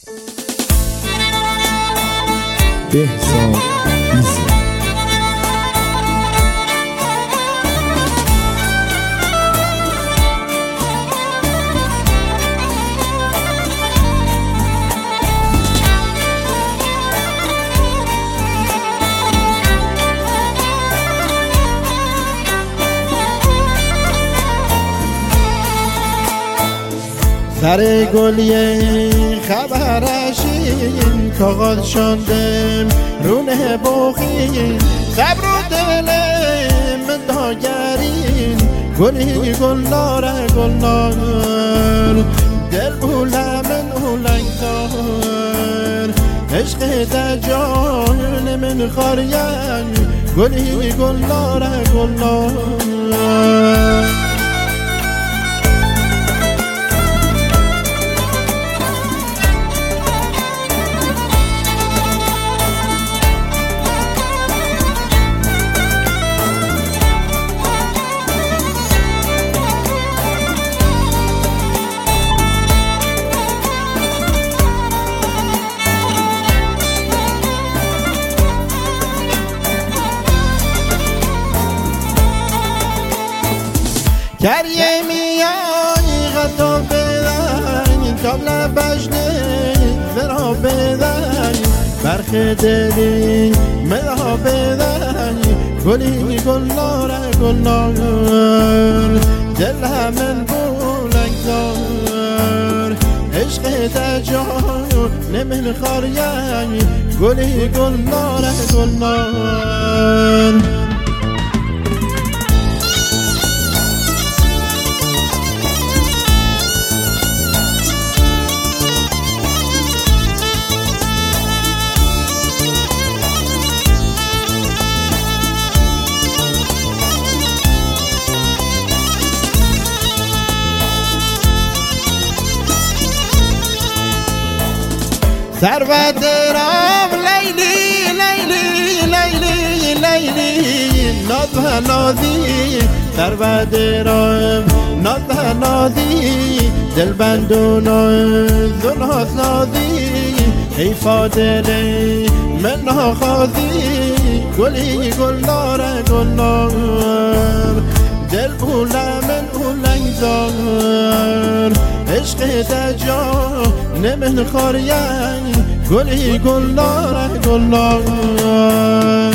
بهزاد ایزی سر گلیه خبرشین کاغذ شاندم رونه بخین صبر و دلم داگرین گلی گلنار گلنار دل بولمن اولنگدار عشق دجال من خاریم گلی گلنار گلنار گریه میای غطا بدن تابل بجنه زرا بدن برخ دلی مدا بدن گلی گلنار گلنار دل همن بولنگدار عشق تجار نمن خاریم گلی گلنار گلنار ثروت رام لیلی لیلی لیلی لیلی ناز و نازی ثروت رام ناز و نازی دلبند و ناز و نازی حیفا دل من ناخازی گلی گلنار گلنار دل بولا من اولنگدار عشق دجال نمن خاریم گلی گلنار گلنار